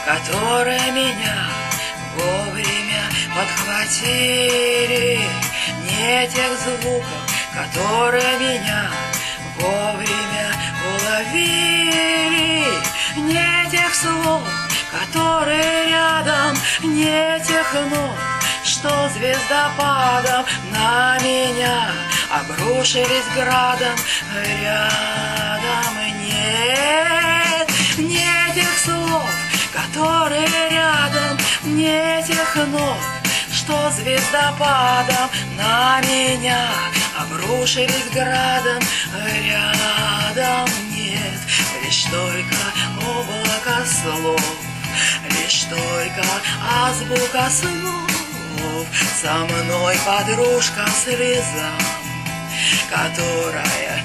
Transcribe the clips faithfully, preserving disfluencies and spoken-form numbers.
которые меня вовремя подхватили, не тех звуков, которые меня вовремя уловили, не тех слов, которые рядом, не тех нот, что звездопадом на меня обрушились градом рядом. Нет, не тех слов, которые рядом, не тех нот, что звездопадом на меня обрушились градом рядом. Нет, лишь только облако слов, лишь только азбука снов. Со мной подружка слеза, которая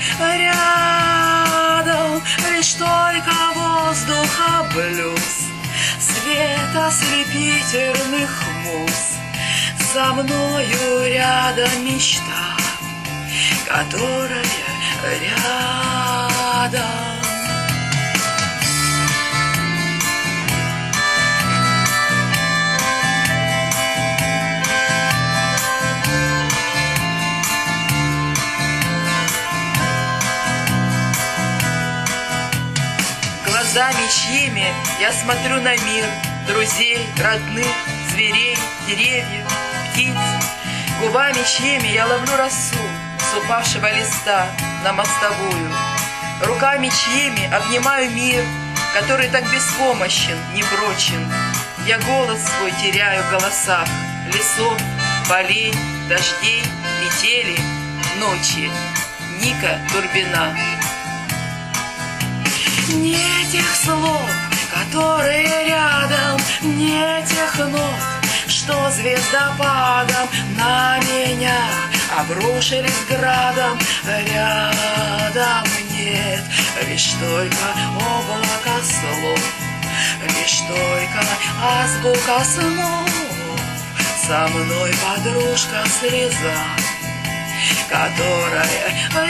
рядом, лишь только воздуха блюз, свет ослепительных муз. Со мною рядом мечта, которая рядом. Глазами чьими я смотрю на мир, друзей, родных, зверей, деревьев, птиц. Губами чьими я ловлю росу с упавшего листа на мостовую. Руками чьими обнимаю мир, который так беспомощен, непрочен. Я голос свой теряю в голосах лесов, полей, дождей, метели, ночи. Ника Турбина. Не тех слов, которые рядом, не тех нот, что звездопадом на меня обрушились градом рядом. Нет, лишь только облако слов, лишь только азбука снов. Со мной подружка слеза, которая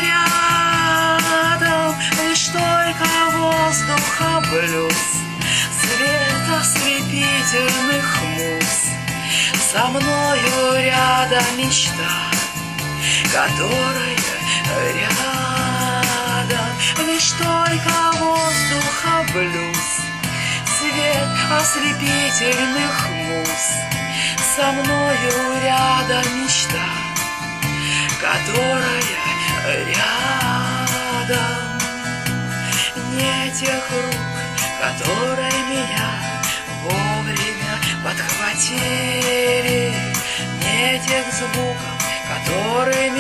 рядом, лишь только воздуха блюз, свет ослепительных муз. Со мною рядом мечта, которая рядом, лишь только воздуха блюз, свет ослепительных муз. Со мною рядом мечта, которая рядом. Не тех рук, которые меня вовремя подхватили, не тех звуков, которые